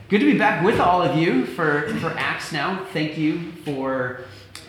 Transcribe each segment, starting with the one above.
Good to be back with all of you for Acts now. Thank you for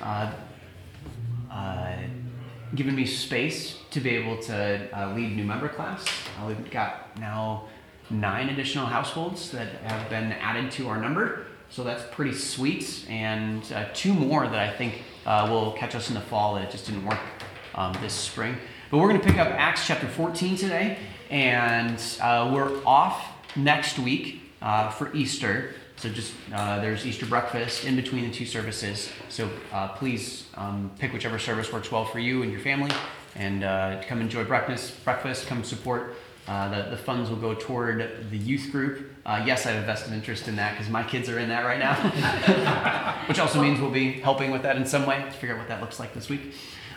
giving me space to be able to lead new member class. We've got now 9 additional households that have been added to our number, so that's pretty sweet, and 2 more that I think will catch us in the fall that it just didn't work this spring. But we're going to pick up Acts chapter 14 today, and we're off next week for Easter. So just there's Easter breakfast in between the 2 services. So please pick whichever service works well for you and your family, and come enjoy breakfast. Come support. The funds will go toward the youth group. Yes, I have a vested interest in that because my kids are in that right now, which also means we'll be helping with that in some way to figure out what that looks like this week.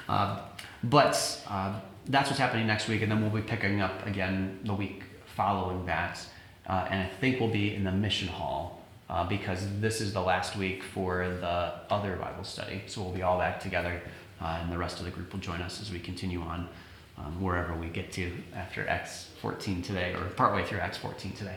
But that's what's happening next week, and then we'll be picking up again the week following that. And I think we'll be in the mission hall because this is the last week for the other Bible study. So we'll be all back together, and the rest of the group will join us as we continue on wherever we get to after Acts 14 today, or partway through Acts 14 today.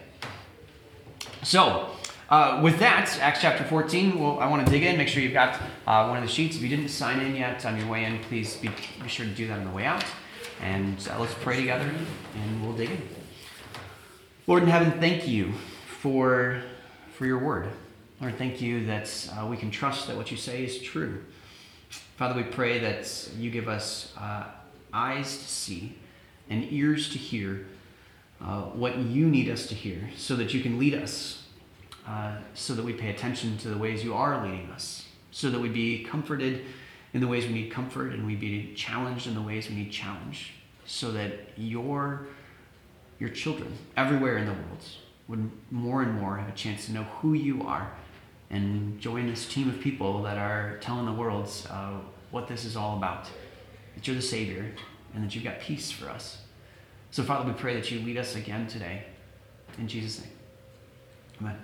So with that, Acts chapter 14, I want to dig in. Make sure you've got one of the sheets. If you didn't sign in yet on your way in, please be sure to do that on the way out. And let's pray together, and we'll dig in. Lord in heaven, thank you for your word. Lord, thank you that we can trust that what you say is true. Father, we pray that you give us eyes to see and ears to hear what you need us to hear, so that you can lead us, so that we pay attention to the ways you are leading us, so that we be comforted in the ways we need comfort, and we be challenged in the ways we need challenge, so that your children everywhere in the world would more and more have a chance to know who you are and join this team of people that are telling the world what this is all about, that you're the Savior and that you've got peace for us. So, Father, we pray that you lead us again today. In Jesus' name, amen.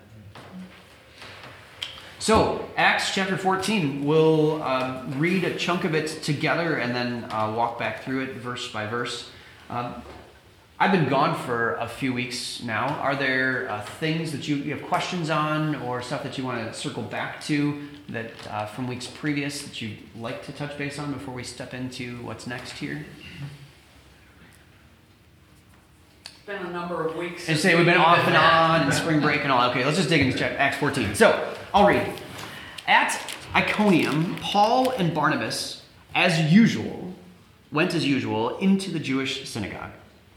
So, Acts chapter 14, we'll read a chunk of it together and then walk back through it verse by verse. I've been gone for a few weeks now. Are there things that you have questions on, or stuff that you want to circle back to that from weeks previous that you'd like to touch base on before we step into what's next here? It's been a number of weeks. And say we've been off and on and spring break and all. Okay, let's just dig into Acts 14. So, I'll read. At Iconium, Paul and Barnabas, went as usual into the Jewish synagogue.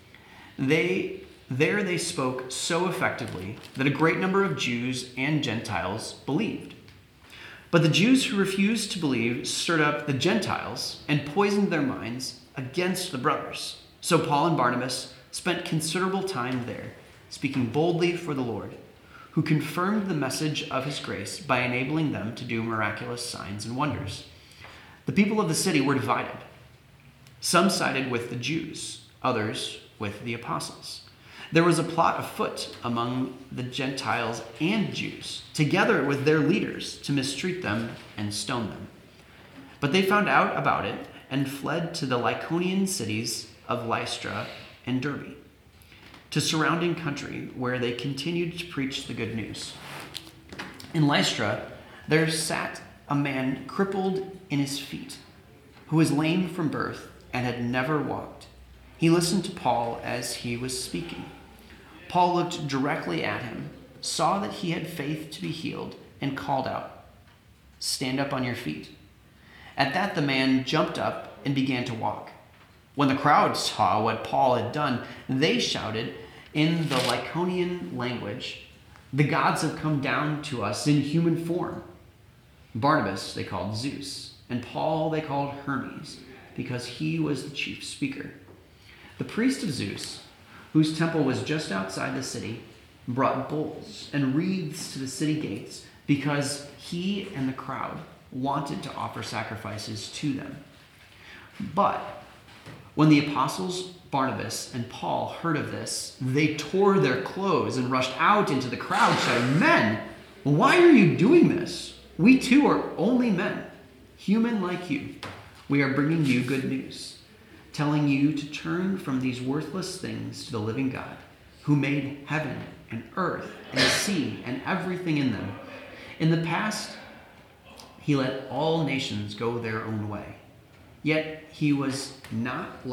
There they spoke so effectively that a great number of Jews and Gentiles believed. But the Jews who refused to believe stirred up the Gentiles and poisoned their minds against the brothers. So Paul and Barnabas spent considerable time there, speaking boldly for the Lord, who confirmed the message of his grace by enabling them to do miraculous signs and wonders. The people of the city were divided. Some sided with the Jews, others with the apostles. There was a plot afoot among the Gentiles and Jews, together with their leaders, to mistreat them and stone them. But they found out about it and fled to the Lycaonian cities of Lystra and Derbe, to surrounding country, where they continued to preach the good news. In Lystra there sat a man crippled in his feet, who was lame from birth and had never walked. He listened to Paul as he was speaking. Paul looked directly at him, saw that he had faith to be healed, and called out, "Stand up on your feet." At that the man jumped up and began to walk. When the crowd saw what Paul had done, they shouted in the Lycaonian language, "The gods have come down to us in human form." Barnabas they called Zeus, and Paul they called Hermes, because he was the chief speaker. The priest of Zeus, whose temple was just outside the city, brought bulls and wreaths to the city gates because he and the crowd wanted to offer sacrifices to them. But when the apostles Barnabas and Paul heard of this, they tore their clothes and rushed out into the crowd, shouting, "Men, why are you doing this? We too are only men, human like you. We are bringing you good news, telling you to turn from these worthless things to the living God, who made heaven and earth and sea and everything in them. In the past, he let all nations go their own way. Yet he has not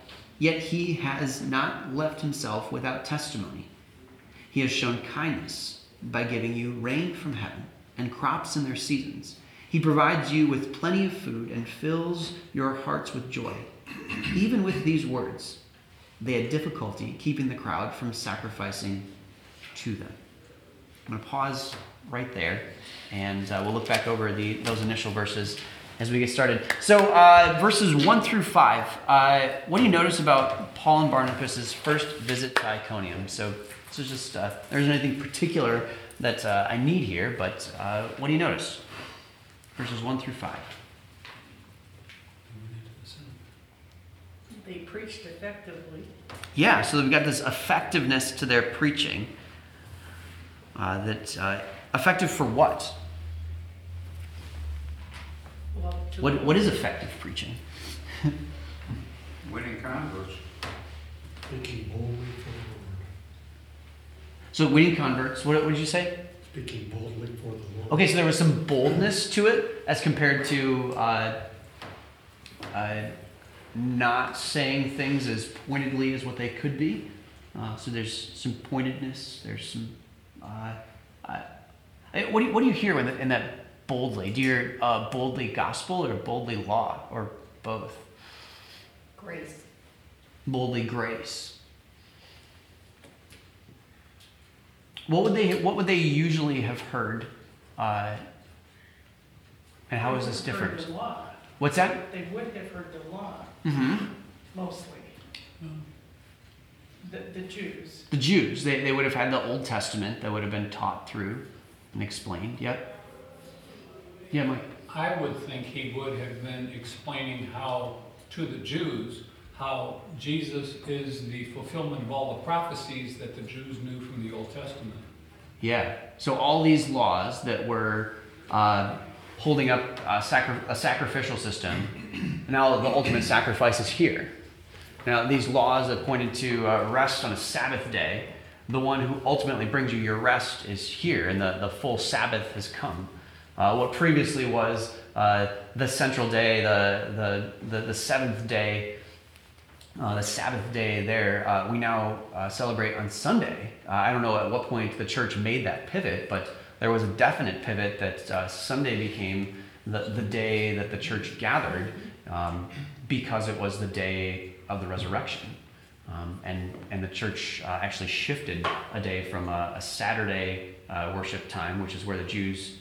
left himself without testimony. He has shown kindness by giving you rain from heaven and crops in their seasons. He provides you with plenty of food and fills your hearts with joy. Even with these words, they had difficulty keeping the crowd from sacrificing to them. I'm going to pause right there, and we'll look back over those initial verses as we get started. So verses 1 through 5, what do you notice about Paul and Barnabas' first visit to Iconium? So this is just, there isn't anything particular that I need here, but what do you notice? Verses 1 through 5. They preached effectively. Yeah, so we've got this effectiveness to their preaching. Effective for what? Well, What is effective preaching? Winning converts. Speaking boldly for the Lord. So winning converts, what did you say? Speaking boldly for the Lord. Okay, so there was some boldness to it as compared to not saying things as pointedly as what they could be. So there's some pointedness. There's some. What do you hear in that boldly? Do you hear boldly gospel or boldly law or both? grace. Boldly grace. What would they usually have heard? And how is this They would have different? heard the law. What's that? They would have heard the law, Mm-hmm. mostly. The Jews. The Jews, they would have had the Old Testament that would have been taught through and explained. Yep. Yeah, Mike. I would think he would have been explaining how, to the Jews, how Jesus is the fulfillment of all the prophecies that the Jews knew from the Old Testament. Yeah. So all these laws that were holding up a sacrificial system, now the ultimate sacrifice is here. Now these laws that pointed to rest on a Sabbath day, the one who ultimately brings you your rest is here, and the full Sabbath has come. What previously was the central day, the seventh day, the Sabbath day there, we now celebrate on Sunday. I don't know at what point the church made that pivot, but there was a definite pivot that Sunday became the day that the church gathered because it was the day of the resurrection. And the church actually shifted a day from a Saturday worship time, which is where the Jewish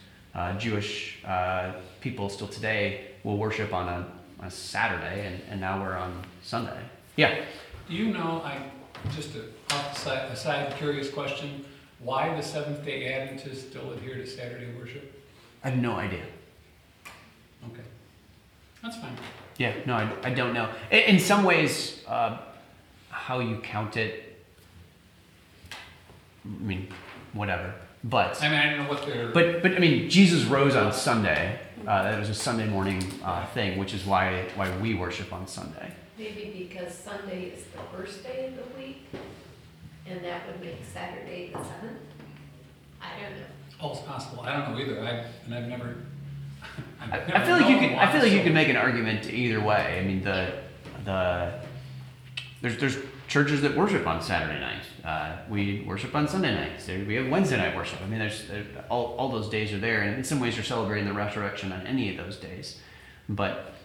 people still today will worship on a Saturday, and now we're on Sunday. Yeah. Do you know, just a side curious question, why the Seventh-day Adventists still adhere to Saturday worship? I have no idea. Okay, that's fine. Yeah, no, I don't know. In some ways, how you count it, I mean, whatever. But I mean, I don't know what they're... But I mean, Jesus rose on Sunday. That was a Sunday morning thing, which is why we worship on Sunday. Maybe because Sunday is the first day of the week, and that would make Saturday the 7th? I don't know. Oh, it's possible. I don't know either. I've never... I feel like you could make an argument either way. I mean, there's churches that worship on Saturday night. We worship on Sunday nights. We have Wednesday night worship. I mean, there's all those days are there, and in some ways, you're celebrating the resurrection on any of those days. But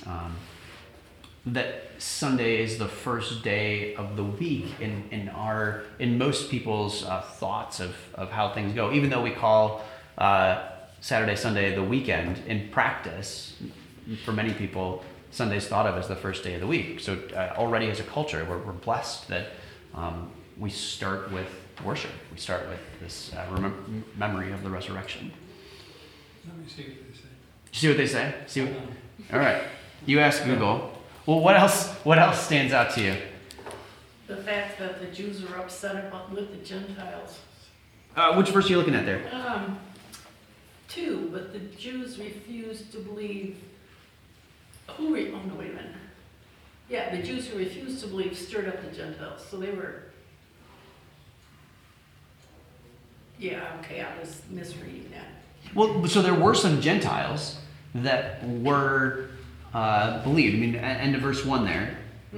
that Sunday is the first day of the week in most people's thoughts of how things go. Even though we call Saturday, Sunday the weekend, in practice, for many people, Sunday's thought of as the first day of the week. So already as a culture, we're blessed that we start with worship. We start with this memory of the resurrection. Let me see what they say. See what they say? See what, all right. You ask Google. Well, what else stands out to you? The fact that the Jews are upset with the Gentiles. Which verse are you looking at there? 2, but the Jews refused to believe. Oh, no, wait a minute. Yeah, the Jews who refused to believe stirred up the Gentiles. So they were. Yeah, okay, I was misreading that. Well, so there were some Gentiles that were believed. I mean, end of verse 1 there.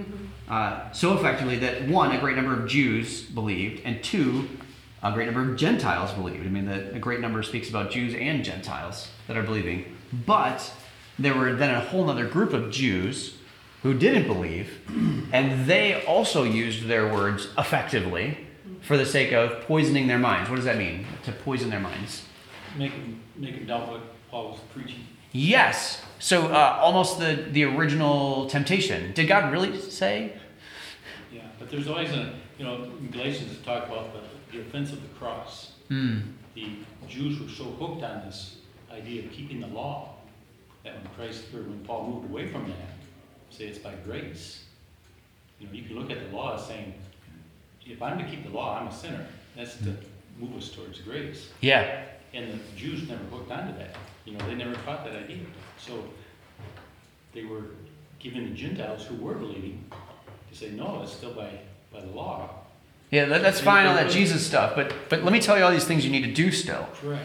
So effectively that one, a great number of Jews believed, and two, a great number of Gentiles believed. I mean, a great number speaks about Jews and Gentiles that are believing. But there were then a whole other group of Jews who didn't believe, and they also used their words effectively for the sake of poisoning their minds. What does that mean, to poison their minds? Make him doubt what Paul was preaching. Yes. So almost the original temptation. Did God really say? Yeah, but there's always in Galatians it talk about the offense of the cross. Mm. The Jews were so hooked on this idea of keeping the law that when Paul moved away from that, say it's by grace. You can look at the law as saying, if I'm to keep the law, I'm a sinner. That's to move us towards grace. Yeah. And the Jews never hooked onto that. They never taught that idea. So they were giving the Gentiles who were believing to say, no, it's still by the law. Yeah, that's fine, all that Jesus stuff. But let me tell you all these things you need to do still. Correct.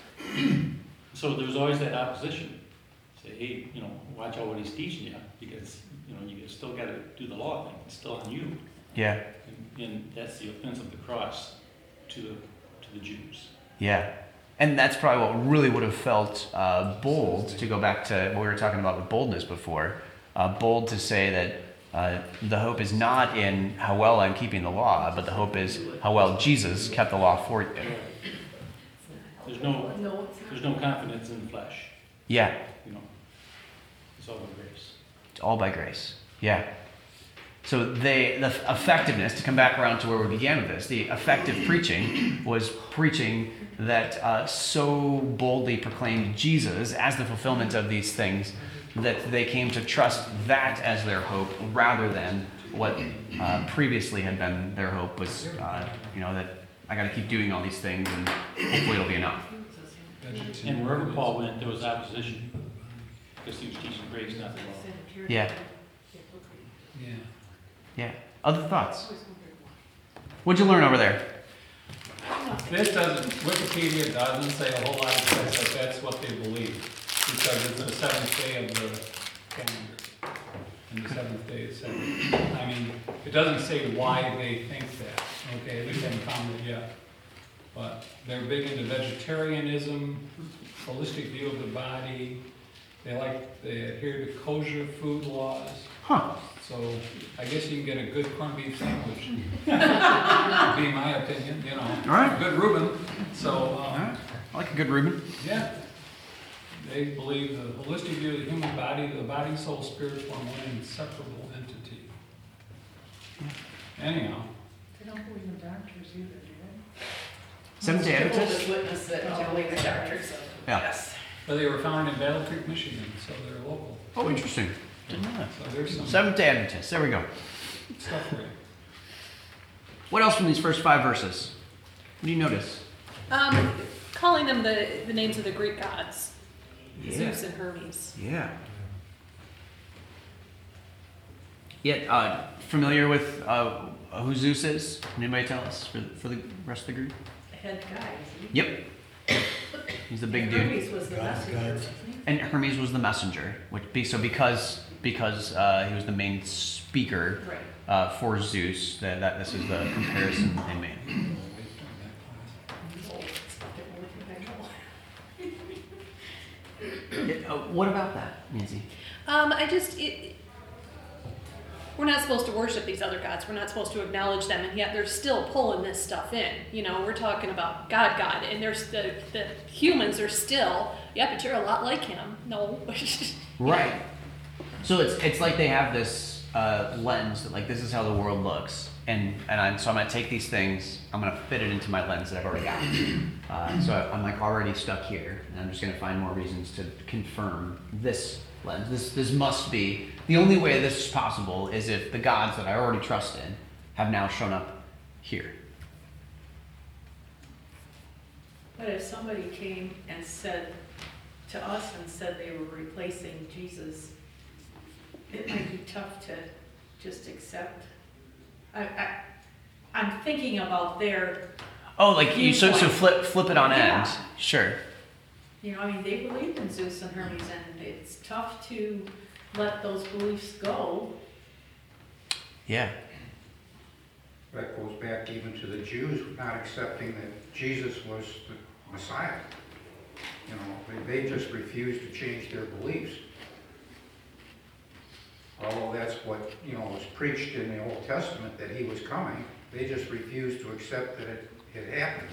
So there's always that opposition. Say, hey, watch out what he's teaching you, because you still got to do the law thing. It's still on you. Yeah. And that's the offense of the cross to the Jews. Yeah. And that's probably what really would have felt bold, to go back to what we were talking about with boldness before. Bold to say that the hope is not in how well I'm keeping the law, but the hope is how well Jesus kept the law for you. There's no confidence in the flesh. Yeah. It's all by grace. It's all by grace. Yeah. So the effectiveness, to come back around to where we began with this, the effective preaching was preaching that so boldly proclaimed Jesus as the fulfillment of these things that they came to trust that as their hope rather than what previously had been their hope was, that I got to keep doing all these things and hopefully it'll be enough. And wherever Paul went, there was opposition, because he was teaching grace, not the law. Yeah. Yeah. Yeah. Other thoughts? What'd you learn over there? Wikipedia doesn't say a whole lot of stuff, but that's what they believe. Because it's the seventh day of the calendar. And the seventh day is seventh. I mean, it doesn't say why they think that. Okay, at least they haven't found it yet. But they're big into vegetarianism, holistic view of the body. They adhere to kosher food laws. Huh. So I guess you can get a good corned beef sandwich. Would be my opinion, All right. Good Reuben. So, All right. I like a good Reuben. yeah. They believe the holistic view of the human body, the body, soul, spirit form one inseparable entity. Anyhow, They don't believe in doctors either, do Seventh-day Adventists? Jehovah's Witness that don't believe in doctors. Yeah. Yes. but they were found in Battle Creek, Michigan, so they're local. Oh, interesting. Didn't know that. So there's some Seventh-day Adventists. There we go. stuff for you. What else from these first 5 verses? What do you notice? Calling them the names of the Greek gods, Yeah. Zeus and Hermes. Yeah. Yet, familiar with who Zeus is? Can anybody tell us for the rest of the group? they? Head guy, isn't Yep. He's the big he? dude. Hermes was the God's messenger, guides. wasn't he? And Hermes was the messenger, because he was the main speaker Right. for Zeus. That this is the comparison they made. What about that, Nancy? We're not supposed to worship these other gods. We're not supposed to acknowledge them, and yet they're still pulling this stuff in. We're talking about God, and there's the humans are still, yeah, but you're a lot like him. No. Right. So it's like they have this lens that like this is how the world looks, so I'm gonna take these things, I'm gonna fit it into my lens that I've already got. So I'm like already stuck here, and I'm just gonna find more reasons to confirm this lens. This must be the only way this is possible is if the gods that I already trust in have now shown up here. But if somebody came and said to us and said they were replacing Jesus, it might be tough to just accept. I'm thinking about their Oh, like you so viewpoint. flip it on end. Yeah. Sure. You know, I mean, they believed in Zeus and Hermes, and it's tough to let those beliefs go. Yeah. That goes back even to the Jews not accepting that Jesus was the Messiah. You know, they just refused to change their beliefs. Although that's what, you know, was preached in the Old Testament, that he was coming, they just refused to accept that it had happened.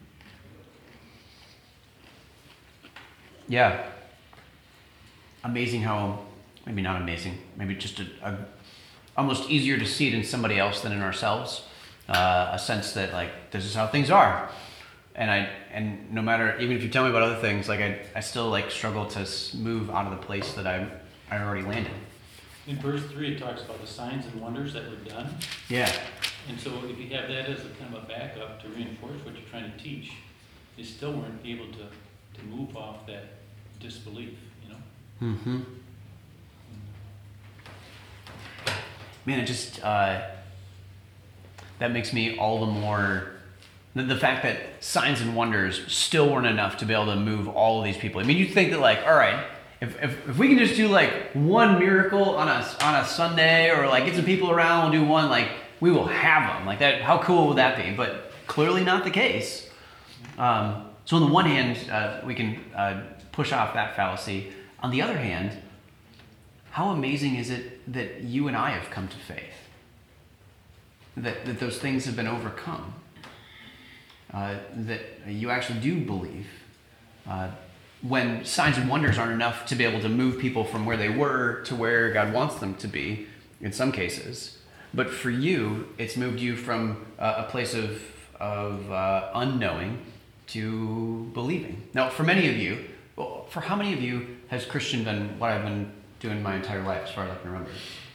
Yeah. Amazing how, maybe not amazing, maybe just a almost easier to see it in somebody else than in ourselves. A sense that like, this is how things are. And no matter, even if you tell me about other things, like I still like struggle to move out of the place that I already landed. In verse 3, it talks about the signs and wonders that were done. Yeah. And so if you have that as a kind of a backup to reinforce what you're trying to teach, you still weren't able to move off that disbelief, you know? Mm-hmm. Man, it just, that makes me all the more, the fact that signs and wonders still weren't enough to be able to move all of these people. I mean, you'd think that like, all right, if we can just do like one miracle on a Sunday, or like get some people around, we'll do one, like we will have them. Like that, how cool would that be? But clearly not the case. So on the one hand, we can push off that fallacy. On the other hand, how amazing is it that you and I have come to faith? That those things have been overcome. That you actually do believe. When signs and wonders aren't enough to be able to move people from where they were to where God wants them to be, in some cases. But for you, it's moved you from a place of unknowing to believing. Now, for many of you, well, for how many of you has Christian been what I've been doing my entire life, as far as I can remember?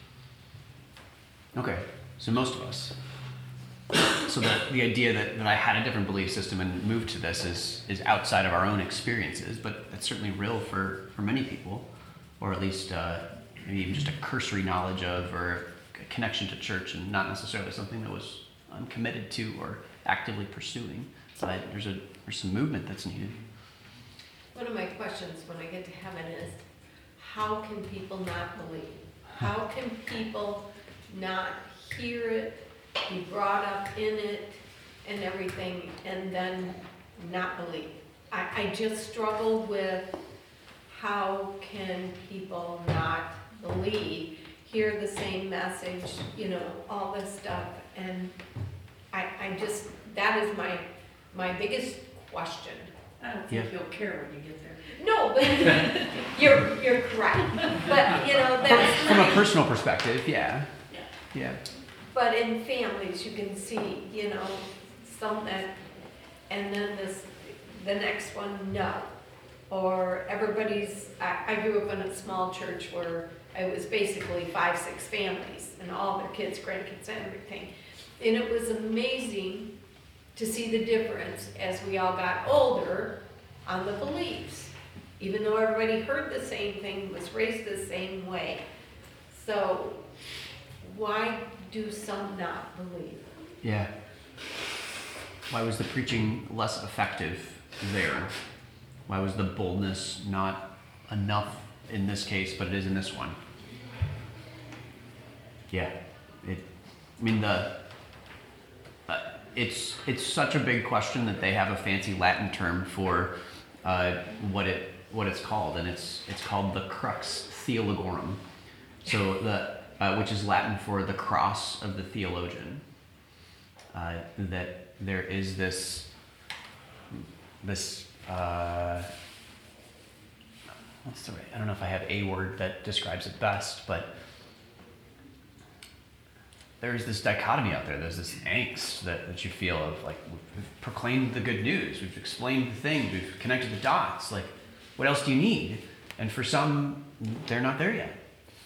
Okay, so most of us. So the idea that I had a different belief system and moved to this is outside of our own experiences, but it's certainly real for many people, or at least maybe even just a cursory knowledge of, or a connection to church, and not necessarily something that was I'm committed to or actively pursuing. But there's some movement that's needed. One of my questions when I get to heaven is, how can people not believe? How can people not hear it, be brought up in it and everything, and then not believe? I just struggle with how can people not believe, hear the same message, you know, all this stuff, and I just, that is my biggest question. I don't think you'll care when you get there. No, but you're correct. But you know, that's From a personal perspective, yeah. Yeah. But in families, you can see, you know, some that, and then the next one, no. Or everybody's, I grew up in a small church where it was basically 5-6 families and all their kids, grandkids, and everything. And it was amazing to see the difference as we all got older on the beliefs. Even though everybody heard the same thing, was raised the same way. So why do some not believe? Yeah. Why was the preaching less effective there? Why was the boldness not enough in this case, but it is in this one? Yeah. It's such a big question that they have a fancy Latin term for what it's called, and it's called the crux theologorum. So which is Latin for the cross of the theologian. That there is this what's the right? I don't know if I have a word that describes it best, but there's this dichotomy out there. There's this angst that you feel of like, we've proclaimed the good news, we've explained the things, we've connected the dots. Like, what else do you need? And for some, they're not there yet.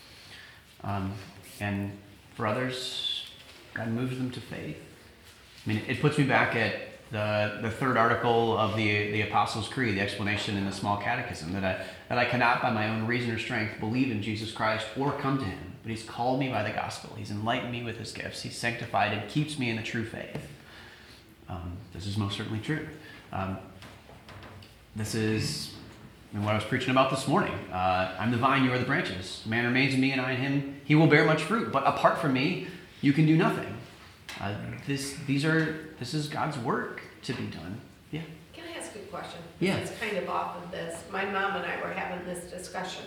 And for others, God moves them to faith. I mean, it puts me back at the third article of the Apostles' Creed, the explanation in the Small Catechism, that I cannot by my own reason or strength believe in Jesus Christ or come to him, but he's called me by the gospel. He's enlightened me with his gifts. He's sanctified and keeps me in the true faith. This is most certainly true. This is what I was preaching about this morning. I'm the vine, you are the branches. Man remains in me and I in him, he will bear much fruit. But apart from me, you can do nothing. This is God's work to be done. Yeah. Can I ask a question? Yeah. It's kind of off of this. My mom and I were having this discussion.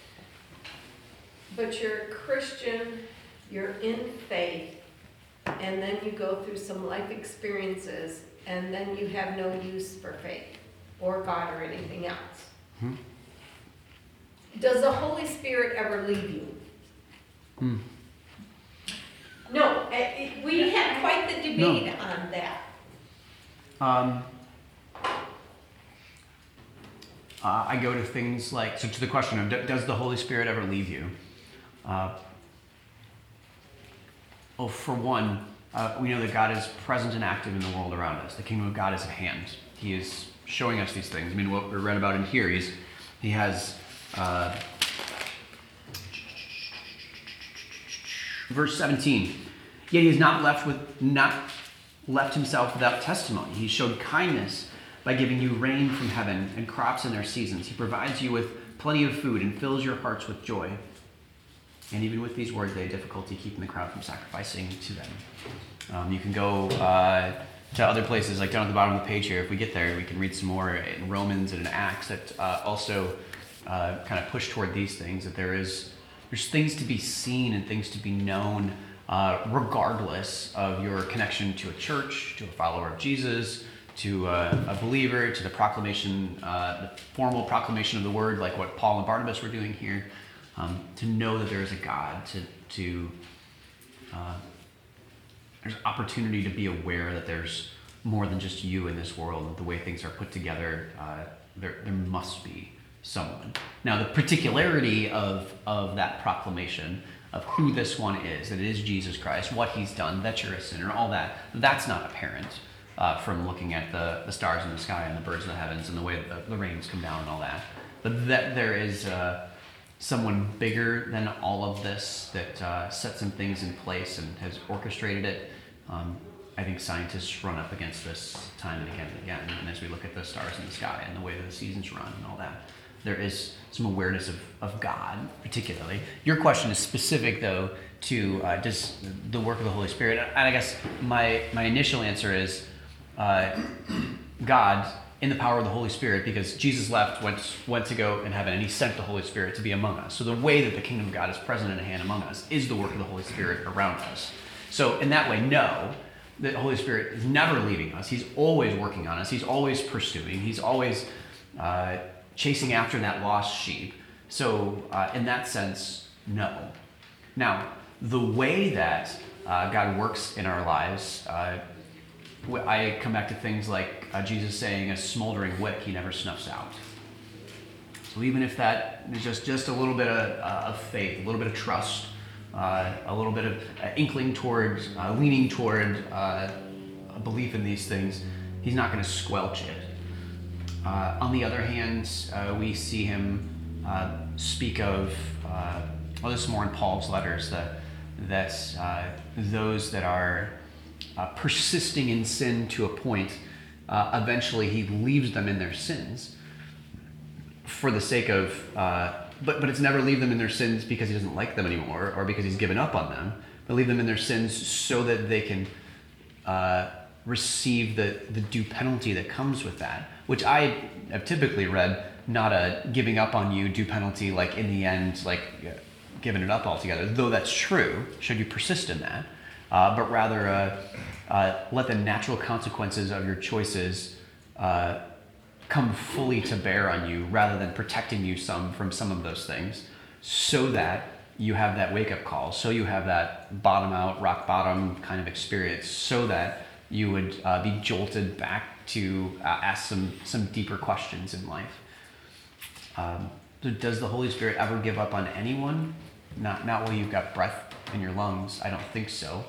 But you're a Christian, you're in faith, and then you go through some life experiences, and then you have no use for faith or God or anything else. Hmm. Does the Holy Spirit ever leave you? Hmm. No, we had quite the debate on that. I go to things like, so to the question of, does the Holy Spirit ever leave you? For one, we know that God is present and active in the world around us. The kingdom of God is at hand. He is showing us these things. I mean, what we read about in here, he has verse 17. Yet he has not left himself without testimony. He showed kindness by giving you rain from heaven and crops in their seasons. He provides you with plenty of food and fills your hearts with joy. And even with these words, they had difficulty keeping the crowd from sacrificing to them. You can go to other places, like down at the bottom of the page here. If we get there, we can read some more in Romans and in Acts that also kind of push toward these things, that there's things to be seen and things to be known regardless of your connection to a church, to a follower of Jesus, to a believer, to the proclamation, the formal proclamation of the word, like what Paul and Barnabas were doing here. To know that there is a God, there's opportunity to be aware that there's more than just you in this world, that the way things are put together, there must be someone. Now, the particularity of that proclamation, of who this one is, that it is Jesus Christ, what he's done, that you're a sinner, all that, that's not apparent from looking at the stars in the sky and the birds in the heavens and the way that the rains come down and all that. But that there is someone bigger than all of this that set some things in place and has orchestrated it. I think scientists run up against this time and again. And as we look at the stars in the sky and the way that the seasons run and all that, there is some awareness of God, particularly. Your question is specific, though, to does the work of the Holy Spirit. And I guess my initial answer is God, in the power of the Holy Spirit, because Jesus went to go in heaven, and he sent the Holy Spirit to be among us. So the way that the kingdom of God is present and at hand among us is the work of the Holy Spirit around us. So in that way, no, the Holy Spirit is never leaving us. He's always working on us. He's always pursuing. He's always chasing after that lost sheep. So in that sense, no. Now, the way that God works in our lives, I come back to things like Jesus saying, a smoldering wick he never snuffs out. So even if that is just a little bit of faith, a little bit of trust, a little bit of inkling towards, leaning toward a belief in these things, he's not going to squelch it. On the other hand, we see him speak of, this is more in Paul's letters, that those that are persisting in sin to a point, eventually he leaves them in their sins for the sake of, but it's never leave them in their sins because he doesn't like them anymore or because he's given up on them, but leave them in their sins so that they can receive the due penalty that comes with that, which I have typically read not a giving up on you due penalty, like in the end, like giving it up altogether, though that's true, should you persist in that, but rather let the natural consequences of your choices come fully to bear on you rather than protecting you from some of those things, so that you have that wake-up call, so you have that bottom-out, rock-bottom kind of experience, so that you would be jolted back to ask some deeper questions in life. So does the Holy Spirit ever give up on anyone? Not while you've got breath in your lungs. I don't think so.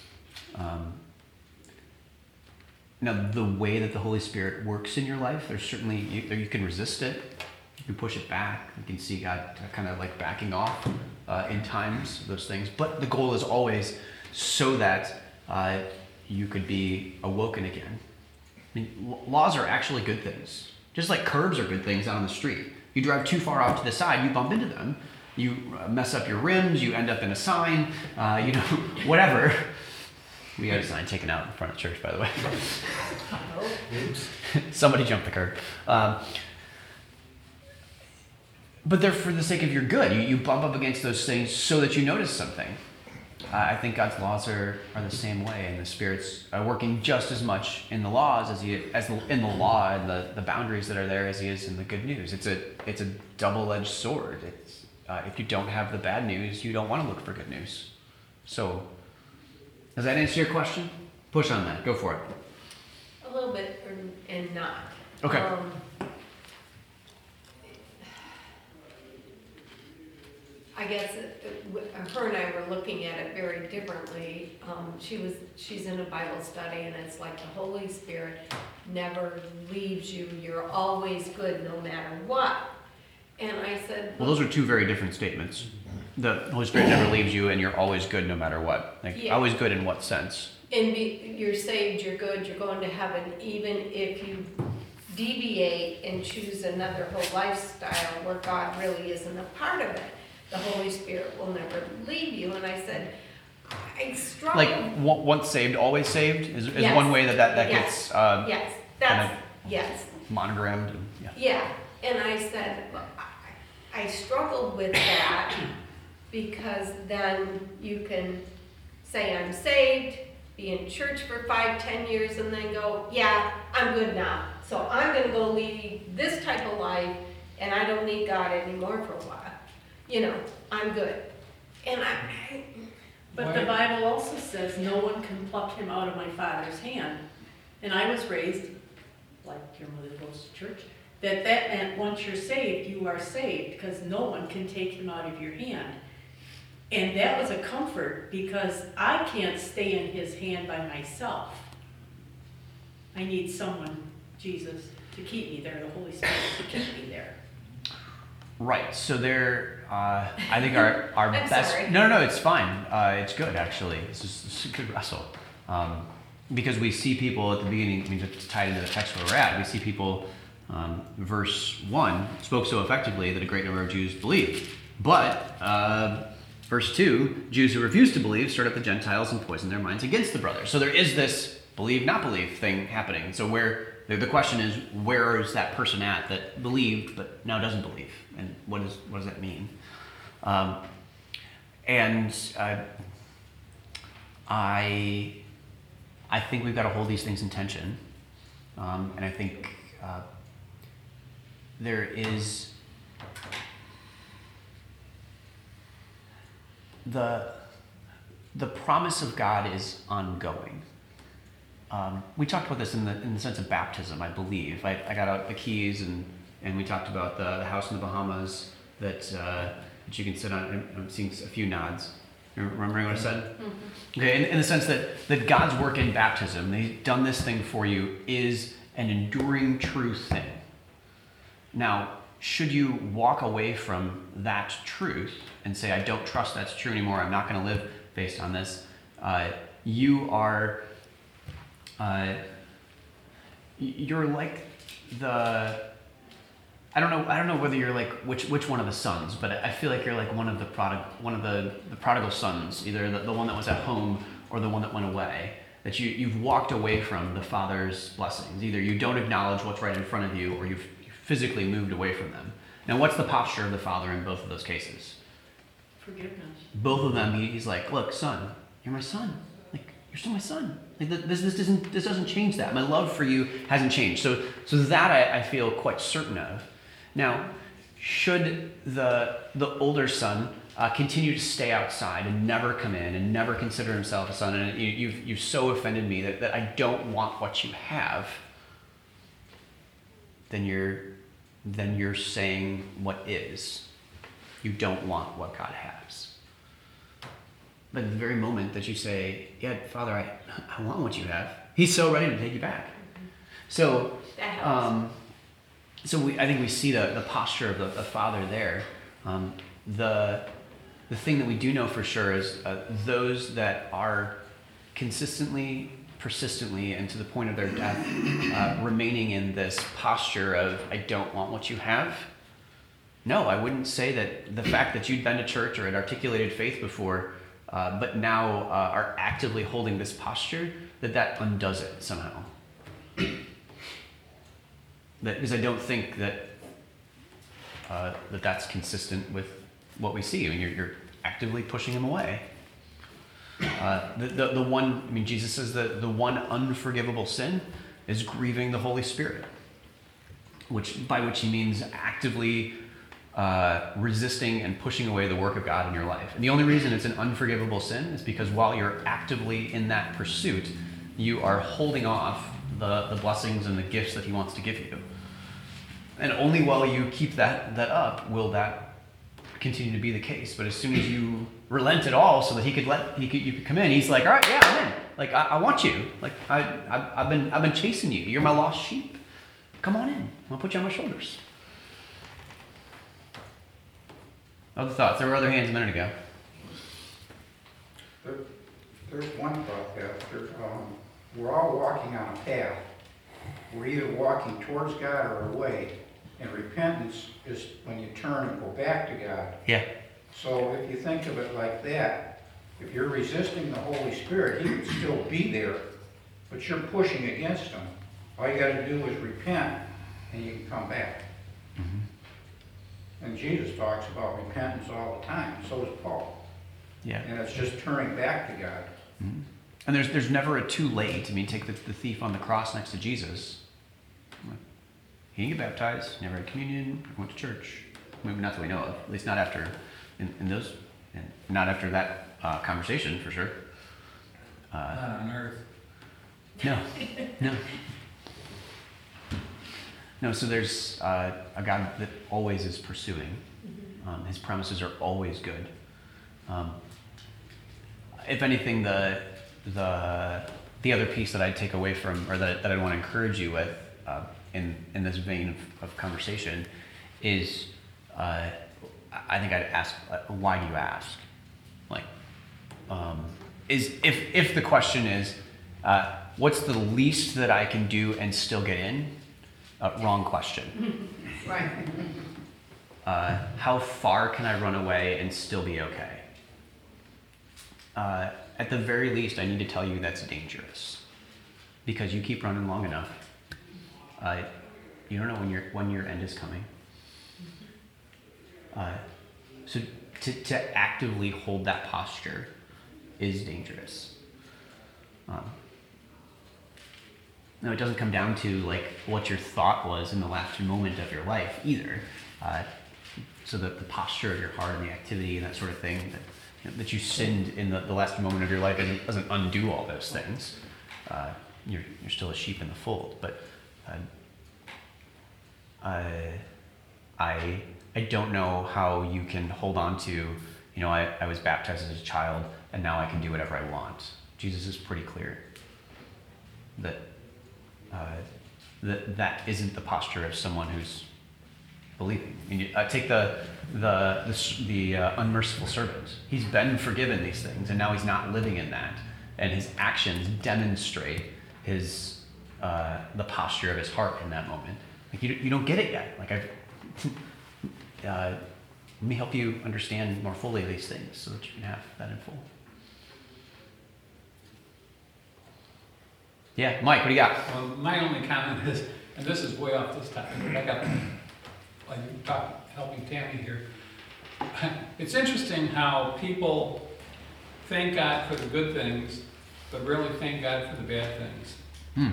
Now, the way that the Holy Spirit works in your life, there's certainly, you can resist it. You can push it back. You can see God kind of like backing off in times, those things. But the goal is always so that you could be awoken again. I mean, laws are actually good things. Just like curbs are good things out on the street. You drive too far off to the side, you bump into them. You mess up your rims, you end up in a sign, whatever. We had a sign taken out in front of church, by the way. Somebody jumped the curb. But they're for the sake of your good. You bump up against those things so that you notice something. I think God's laws are the same way, and the Spirit's working just as much in the laws as in the law and the boundaries that are there as He is in the good news. It's a double-edged sword. If you don't have the bad news, you don't want to look for good news. So, does that answer your question? Push on that. Go for it. A little bit and not. Okay. I guess her and I were looking at it very differently. She's in a Bible study, and it's like the Holy Spirit never leaves you. You're always good no matter what. And I said, well, those are two very different statements. The Holy Spirit never leaves you, and you're always good no matter what. Like, yeah. Always good in what sense? You're saved, you're good, you're going to heaven, even if you deviate and choose another whole lifestyle where God really isn't a part of it. The Holy Spirit will never leave you. And I said, I struggle. Like, once saved, always saved is Yes. one way that Yes. gets Yes, that's, yes. monogrammed. And, yeah. Yeah, and I said, I struggled with that because then you can say I'm saved, be in church for 5-10 years, and then go, yeah, I'm good now. So I'm gonna go lead this type of life, and I don't need God anymore for a while. I'm good. And But the Bible also says no one can pluck him out of my Father's hand. And I was raised, like your mother goes to church, that meant once you're saved, you are saved, because no one can take him out of your hand. And that was a comfort, because I can't stay in his hand by myself. I need someone, Jesus, to keep me there, the Holy Spirit to keep me there. Right. So I think our I'm best. sorry. No, it's fine. It's good actually. This is a good wrestle. Because we see people at the beginning. I mean, to tie into the text where we're at, we see people. Verse 1 spoke so effectively that a great number of Jews believed. But verse 2, Jews who refused to believe stirred up the Gentiles and poisoned their minds against the brothers. So there is this believe, not believe thing happening. So the question is, where is that person at that believed but now doesn't believe? And what does that mean? I think we've got to hold these things in tension. And I think there is the promise of God is ongoing. We talked about this in the sense of baptism, I believe. I got out the keys and we talked about the house in the Bahamas that you can sit on. I'm seeing a few nods. You're remembering what I said? Mm-hmm. Okay, in the sense that God's work in baptism, He's done this thing for you, is an enduring true thing. Now, should you walk away from that truth and say, I don't trust that's true anymore, I'm not going to live based on this, you're like I don't know whether you're like which one of the sons, but I feel like you're like one of the prodigal sons, either the one that was at home or the one that went away. That you've walked away from the Father's blessings. Either you don't acknowledge what's right in front of you, or you've physically moved away from them. Now, what's the posture of the Father in both of those cases? Forgiveness. Both of them, He's like, look, son, you're my son. Like, you're still my son. Like, this doesn't change that. My love for you hasn't changed. So that I feel quite certain of. Now, should the older son continue to stay outside and never come in and never consider himself a son, and you've so offended me that I don't want what you have, then you're saying what is. You don't want what God has. But at the very moment that you say, yeah, Father, I want what you have, He's so ready to take you back. So That helps. I think we see the posture of the Father there. The thing that we do know for sure is those that are consistently persistently and to the point of their death, remaining in this posture of, I don't want what you have. No, I wouldn't say that the fact that you'd been to church or had articulated faith before, but now are actively holding this posture, that undoes it somehow. Because I don't think that that's consistent with what we see. I mean, you're actively pushing him away. The one, I mean, Jesus says that the one unforgivable sin is grieving the Holy Spirit, by which he means actively resisting and pushing away the work of God in your life. And the only reason it's an unforgivable sin is because while you're actively in that pursuit, you are holding off the blessings and the gifts that he wants to give you. And only while you keep that up will that continue to be the case. But as soon as you relent at all so that you could come in, he's like, all right, yeah, I'm in. Like, I want you. Like, I've been chasing you. You're my lost sheep. Come on in. I'll put you on my shoulders. Other thoughts? There were other hands a minute ago. There's one thought that we're all walking on a path. We're either walking towards God or away. And repentance is when you turn and go back to God. Yeah. So if you think of it like that, if you're resisting the Holy Spirit, he would still be there, but you're pushing against him. All you got to do is repent, and you can come back. Mm-hmm. And Jesus talks about repentance all the time. So does Paul. Yeah. And it's just turning back to God. Mm-hmm. And there's never a too late. I mean, take the thief on the cross next to Jesus. He didn't get baptized, never had communion, went to church. Maybe not that we know of, at least not after not after that conversation, for sure. Not on earth. No, so there's a God that always is pursuing. His promises are always good. If anything, the other piece that I'd take away from, or that I'd want to encourage you with, in this vein of conversation, is I think I'd ask, why do you ask? Like, is if the question is, what's the least that I can do and still get in? Wrong question. Right. How far can I run away and still be okay? At the very least, I need to tell you that's dangerous, because you keep running long enough. You don't know when your end is coming. So to actively hold that posture is dangerous. No, it doesn't come down to like what your thought was in the last moment of your life either. So the posture of your heart and the activity and that sort of thing, that you sinned in the last moment of your life doesn't undo all those things. You're still a sheep in the fold, but I don't know how you can hold on to, I was baptized as a child and now I can do whatever I want. Jesus is pretty clear that that isn't the posture of someone who's believing. Take the unmerciful servant. He's been forgiven these things, and now he's not living in that, and his actions demonstrate his the posture of his heart in that moment. Like you don't get it yet. Like let me help you understand more fully these things so that you can have that in full. Yeah, Mike, what do you got? Well, my only comment is, and this is way off this topic, but I got, like, helping Tammy here. It's interesting how people thank God for the good things, but really thank God for the bad things.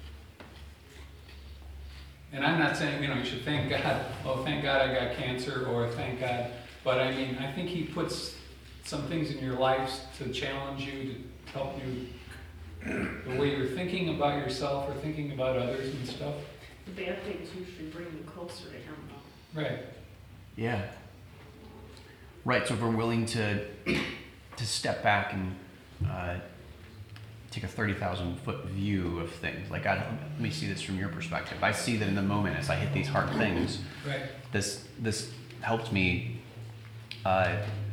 And I'm not saying, you should thank God, thank God I got cancer, or thank God, but I mean, I think he puts some things in your lives to challenge you, to help you, the way you're thinking about yourself or thinking about others and stuff. The bad things usually bring you closer to him, though. Right. Yeah. Right. So if we're willing to step back and take a 30,000-foot view of things, like, God, let me see this from your perspective. I see that in the moment as I hit these hard things, Right. This helped me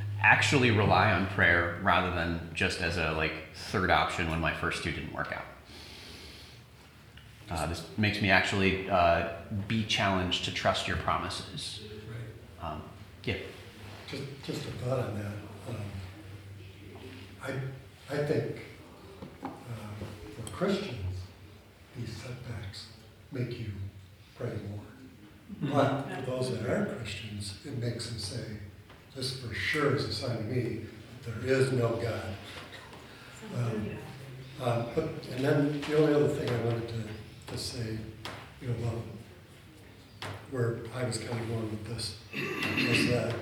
actually rely on prayer rather than just as a third option when my first two didn't work out. This makes me actually be challenged to trust your promises. Right. Yeah. Just a thought on that. I think for Christians, these setbacks make you pray more. But for those that aren't Christians, it makes them say, this for sure is a sign to me that there is no God. And then the only other thing I wanted to say, about where I was kind of going with this, was that,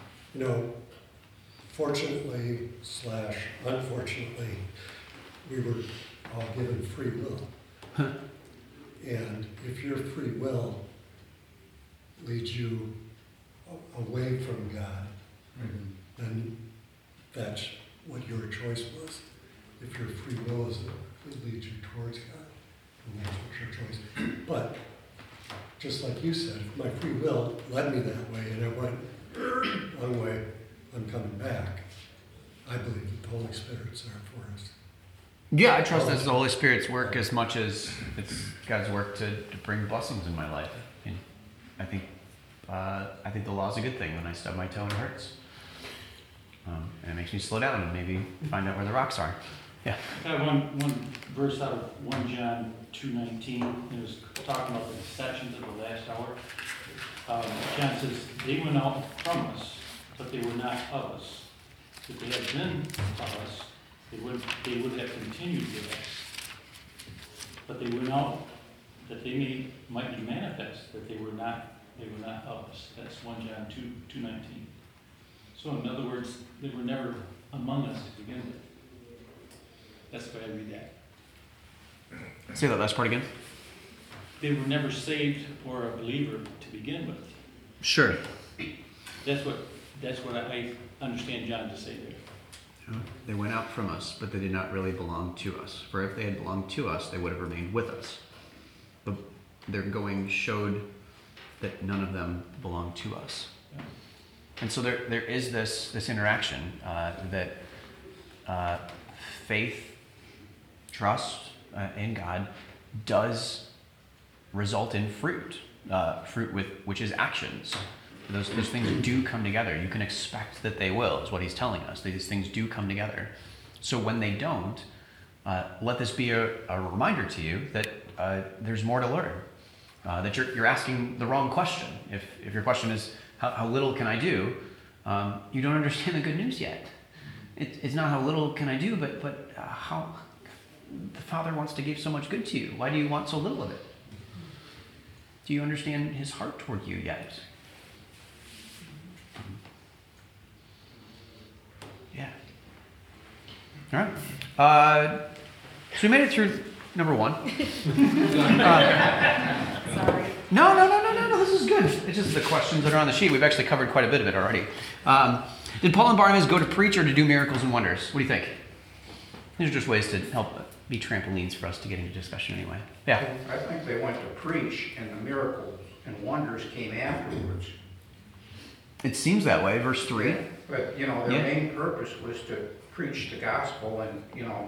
fortunately / unfortunately, we were all given free will. And if your free will leads you away from God, then that's what your choice was. If your free will leads you towards God, then that's what your choice. But just like you said, if my free will led me that way and I went one way, I'm coming back. I believe that the Holy Spirit's there for us. Yeah, I trust that's the Holy Spirit's work as much as it's God's work to bring blessings in my life. And I think the law's a good thing. When I stub my toe, it hurts. And it makes me slow down and maybe find out where the rocks are. Yeah. I got one verse out of 1 John 2:19. It was talking about the deceptions of the last hour. John says, they went out from us, but they were not of us. If they had been of us, they would have continued with us. But they went out that they might be manifest, that they were not of us. That's 1 John 2:19. So in other words, they were never among us to begin with. That's the way I read that. Say that last part again. They were never saved or a believer to begin with. Sure. That's what I understand John to say there. They went out from us, but they did not really belong to us. For if they had belonged to us, they would have remained with us. But their going showed that none of them belonged to us. Yeah. And so there is this interaction that faith, trust in God does result in fruit, which is actions. Those things do come together. You can expect that they will, is what he's telling us. These things do come together. So when they don't, let this be a reminder to you that there's more to learn. That you're asking the wrong question. If your question is, how little can I do? You don't understand the good news yet. It's not how little can I do, but how the Father wants to give so much good to you. Why do you want so little of it? Do you understand his heart toward you yet? Yeah. All right. So we made it through number 1. Sorry. No, this is good. It's just the questions that are on the sheet. We've actually covered quite a bit of it already. Did Paul and Barnabas go to preach or to do miracles and wonders? What do you think? These are just ways to help be trampolines for us to get into discussion anyway. Yeah. I think they went to preach, and the miracles and wonders came afterwards. It seems that way, verse 3. But, their main purpose was to preach the gospel and,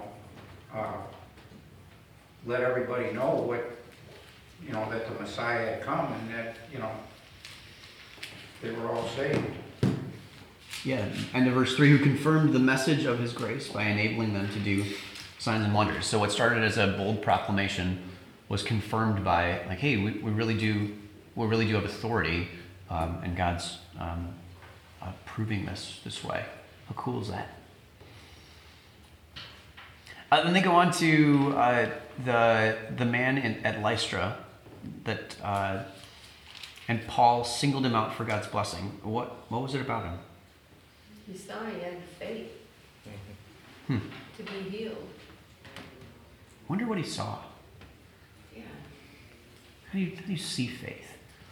let everybody know what, that the Messiah had come and that, they were all saved. Yeah, and in verse 3, who confirmed the message of his grace by enabling them to do signs and wonders. So what started as a bold proclamation was confirmed by, like, hey, we really do have authority, and God's proving this way. How cool is that? Then they go on to the man at Lystra that and Paul singled him out for God's blessing. What was it about him? You saw he had faith to be healed. Wonder what he saw. Yeah. How do you see faith?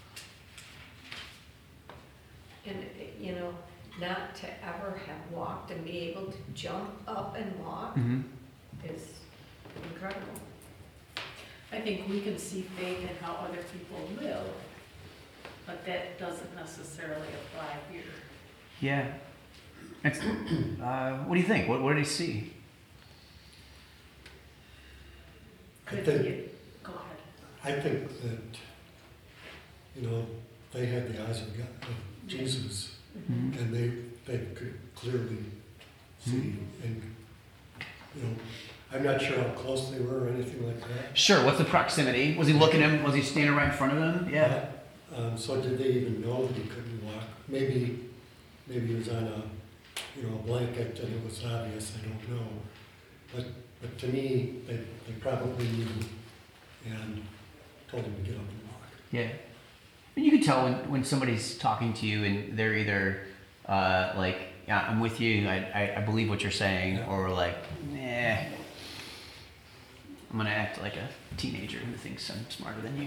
And, not to ever have walked and be able to jump up and walk is incredible. I think we can see faith in how other people live, but that doesn't necessarily apply here. Yeah. What do you think? What did he see? Could think- be, go ahead. I think that, you know, they had the eyes of God, of Jesus, and they could clearly see. And, you know, I'm not sure how close they were or anything like that. Sure. What's the proximity? Was he looking at him? Was he standing right in front of him? Yeah. So did they even know that he couldn't walk? Maybe he was on a, you know, a blanket and it was obvious, I don't know. But to me, they probably knew and told him to get up and walk. Yeah. And you can tell when somebody's talking to you and they're either like, yeah, I'm with you, I believe what you're saying, Yeah. or like, nah, I'm gonna act like a teenager who thinks I'm smarter than you.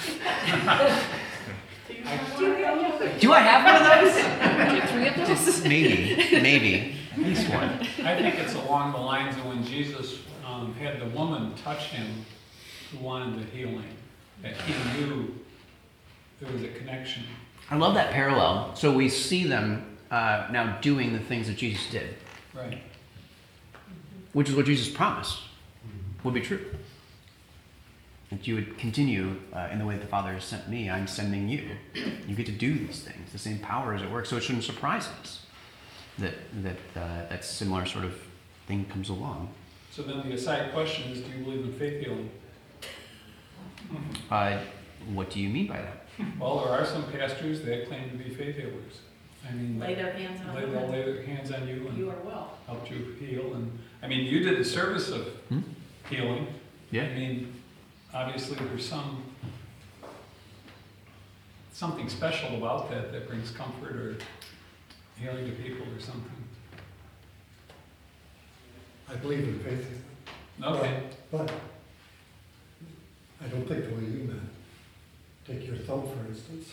Do I have one of those? Do you have 3 of those? Maybe, at least one. I think it's along the lines of when Jesus had the woman touch him who wanted the healing, that he knew there was a connection. I love that parallel. So we see them now doing the things that Jesus did, Right. which is what Jesus promised would be true. That you would continue in the way the Father has sent me, I'm sending you. You get to do these things. The same power is at work. So it shouldn't surprise us that similar sort of thing comes along. So then the aside question is, do you believe in faith healing? What do you mean by that? Well, there are some pastors that claim to be faith healers. I mean, Lay their hands on they'll them, lay their hands on you and you and are well. help you heal. And I mean, you did the service of healing. Yeah. I mean, obviously there's something special about that brings comfort or healing to people or something. I believe in faith. Okay. But I don't think the way you meant. Take your thumb, for instance.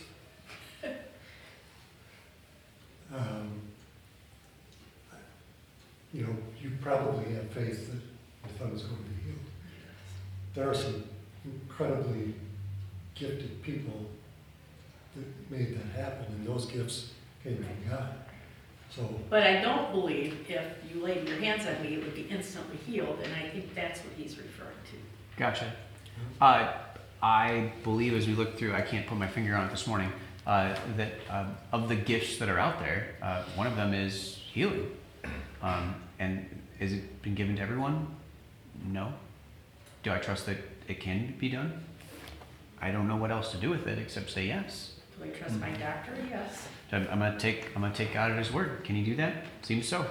You know, you probably have faith that your thumb is going to be healed. There are some incredibly gifted people that made that happen, and those gifts came from God. So, But I don't believe if you laid your hands on me, it would be instantly healed, and I think that's what he's referring to. Gotcha. I believe as we look through, I can't put my finger on it this morning, that of the gifts that are out there, one of them is healing. And has it been given to everyone? No. Do I trust that it can be done? I don't know what else to do with it except say yes. Do I trust my doctor? Yes. I'm gonna take God at His word. Can He do that? Seems so.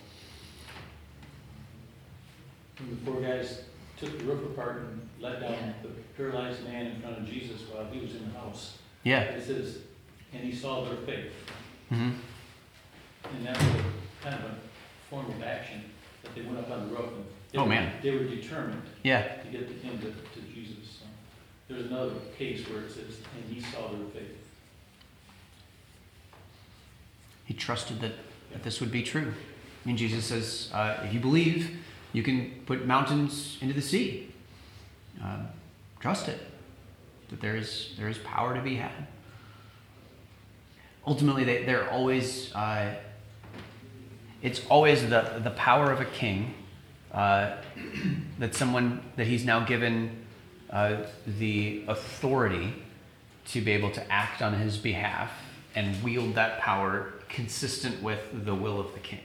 When the 4 guys took the roof apart and let down the paralyzed man in front of Jesus while he was in the house, Yeah. it says, and he saw their faith. Mm-hmm. And that was kind of a form of action, that they went up on the roof and they were determined Yeah. to get him to Jesus. So there's another case where it says, and he saw their faith. He trusted that this would be true. I mean, Jesus says, if you believe, you can put mountains into the sea. Trust it, that there is power to be had. Ultimately, they're always, it's always the power of a king, that he's now given the authority to be able to act on his behalf and wield that power consistent with the will of the king.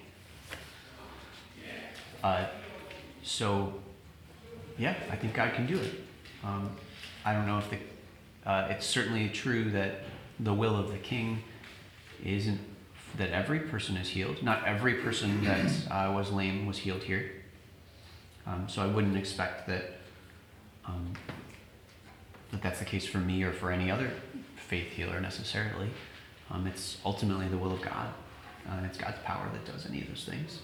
So, yeah, I think God can do it. I don't know if it's certainly true that the will of the king isn't that every person is healed. Not every person that was lame was healed here. So I wouldn't expect that that's the case for me or for any other faith healer necessarily. It's ultimately the will of God. And it's God's power that does any of those things.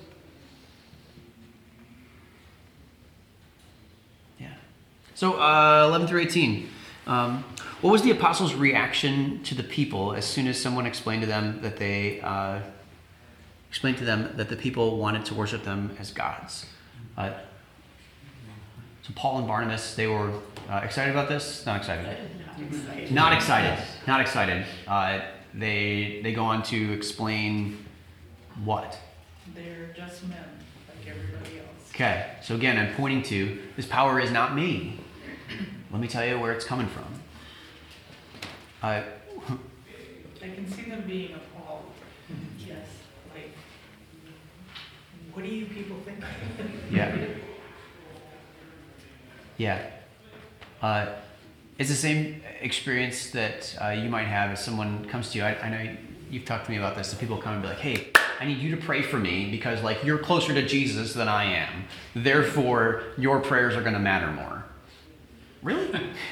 Yeah. So 11 through 18. What was the apostles' reaction to the people as soon as someone explained to them that the people wanted to worship them as gods? So Paul and Barnabas, they were excited about this? Not excited. Not excited. Not excited. They go on to explain what? They're just men, like everybody else. Okay, so again, I'm pointing to this power is not me. let me tell you where it's coming from. I can see them being appalled. Yes. Like, what do you people think? Yeah. Yeah. It's the same experience that you might have as someone comes to you. I know you've talked to me about this. The people come and be like, hey, I need you to pray for me because like you're closer to Jesus than I am. Therefore, your prayers are going to matter more. Really?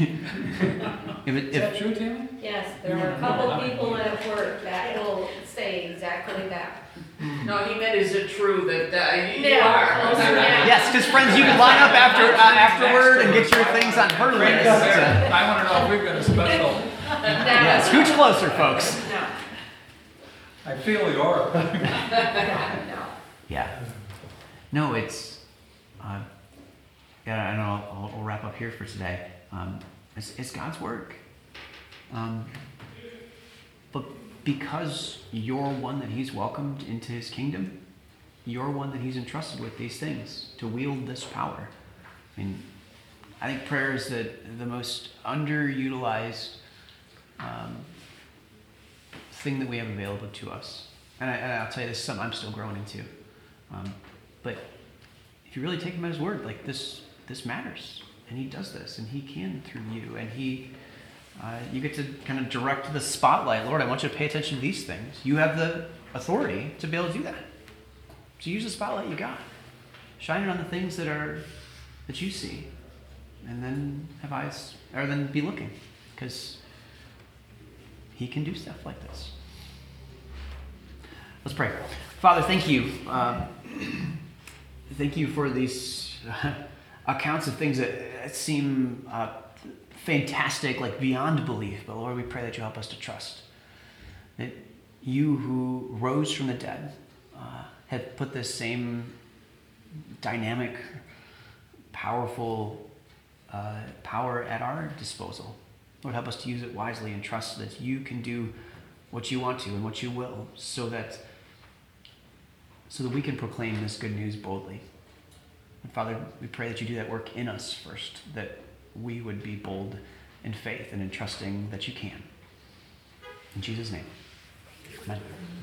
Is that true, Tammy? Yes, there are a couple people at work that will say exactly that. No, he meant, is it true that you Yeah, are? closer, yeah. Yes, because friends, you can line up afterward and get your things on her list. I want to know if we've got a special. Yeah, scooch closer, folks. No, I feel the aura. no. Yeah. No, it's. Yeah, I know. I'll wrap up here for today. It's God's work. But because you're one that He's welcomed into His kingdom, you're one that He's entrusted with these things to wield this power. I mean, I think prayer is the most underutilized thing that we have available to us. And I'll tell you, this is something I'm still growing into. But if you really take Him at His word, like this matters. And He does this, and He can through you. And you get to kind of direct the spotlight. Lord, I want you to pay attention to these things. You have the authority to be able to do that. So use the spotlight you got. Shine it on the things that you see. And then have eyes, or then be looking. Because He can do stuff like this. Let's pray. Father, thank you. Thank you for these accounts of things that seem fantastic, like beyond belief. But Lord, we pray that you help us to trust that you who rose from the dead have put this same dynamic, powerful power at our disposal. Lord, help us to use it wisely and trust that you can do what you want to and what you will so that we can proclaim this good news boldly. And Father, we pray that you do that work in us first, that we would be bold in faith and in trusting that you can. In Jesus' name, amen.